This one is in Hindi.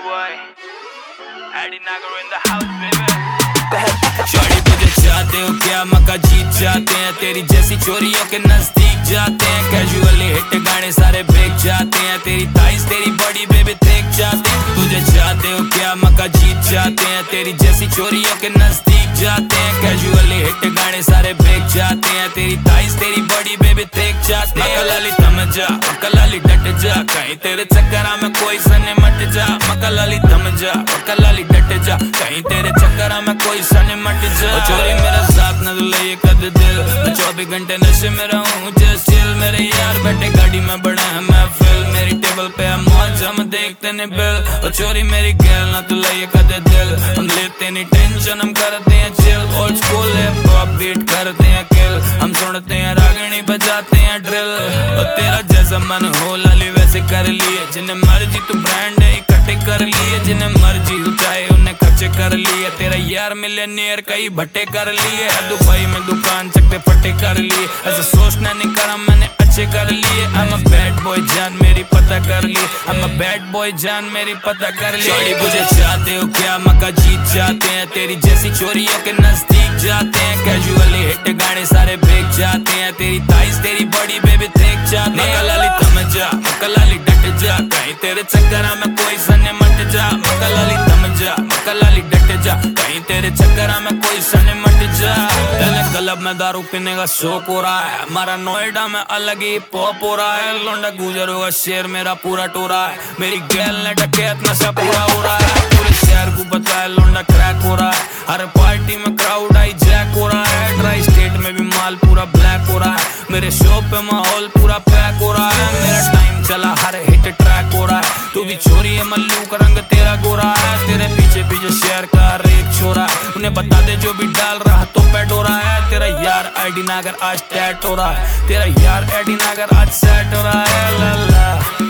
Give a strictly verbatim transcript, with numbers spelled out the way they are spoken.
boy, Eddie Nagar in the house, baby. Shorty तुझे चाहते हो क्या, मक्का जीत जाते हैं, तेरी जैसी चोरियों के नजदीक जाते हैं, कैजुअली हिट गाने सारे ब्रेक जाते हैं, तेरी थाइस तेरी बॉडी बेबी देख जाते हैं। तुझे चाहते हो क्या, मक्का जीत जाते हैं, तेरी जैसी चोरियों के नजदीक जाते हैं, कैजुअली हिट गाने सारे ब्रेक जाते हैं, तेरी थाइस तेरी बॉडी बेबी देख जाते हैं। मक्का लाली थम जा, मक्का लाली डट जा, कहीं तेरे चक्करा में कोई सने मट जा, मक्का लाली थम जा, मक्का लाली डट जा, कहीं तेरे चक्करा में कोई सने मट जा। ओ चोरी मेरा साथ न ले ये कद दिल, मैं चौबीस घंटे नशे में रहूं जस्ट चिल, मेरे यार बैठे गाड़ी में बड़ा है महफिल, मेरी टेबल पे है मौज हम देखते ने बिल। ओ चोरी मेरी गैल ना तू ले ये कद दिल, हम लेते नहीं टेंशन हम करते हैं chill, old school hip hop beat करते हैं किल, हम सुनते हैं रागनी बजाते हैं ड्रिल। और तेरा जैसा मन हो लाली वैसे कर लिए, जिन्हें मर्जी तू ब्रांड है इकट्ठे कर लिए, जिन्हें मर्जी तू चाहे उन्हें खर्चे कर लिए, तेरा यार मिलियनेयर कई भट्टे कर लिए, दुबई में दुकान चकते फटे कर लिए, ऐसा सोचना नहीं करा मैंने अच्छे कर लिए। I'm a bad boy जान मेरी पता कर ली, I'm a bad boy जान मेरी पता कर ली। शॉर्टी मुझे चाहते हो क्या, मक्का जीत जाते हैं, तेरी जैसी चोरियों के नजदीक जाते हैं, कैजुअली हिट गाने सारे ब्रेक जाते हैं, तेरी थाइस तेरी बॉडी बेबी देख जाते हैं। मक्का लाली थम जा, मक्का लाली डट जा, कहीं तेरे चक्करा में कोई सने मट जा, मक्का लाली थम जा, मक्का लाली डट जा, कहीं तेरे चक्करा में कोई सने मट जा। क्लब में दारू पीने का शौक हो रहा है, हमारा नोएडा में अलग ही पॉप हो रहा है, लौंडा गुजर होगा शेर मेरा पूरा टोरा है, मेरी गैल ने डकैत नशा पूरा हो रहा है, पूरे शहर को पता है लौंडा क्रैक हो रहा है, हर पार्टी में क्राउड आई जैक हो रहा है, ट्राई स्टेट में भी माल पूरा ब्लैक हो रहा है, मेरे शो पे माहौल पूरा पैक हो रहा है, मेरा टाइम चला हर हिट ट्रैक हो रहा है, तू भी छोरी है मल्लू का रंग तेरा गोरा है, तेरे पीछे पीछे शहर का रेक छोरा है, उन्हें बता दे जो भी डाल रहा तो पैड हो रहा है, तेरा यार एडी नागर आज टैट हो रहा है, तेरा यार एडी नागर आज सेट हो रहा है। ला ला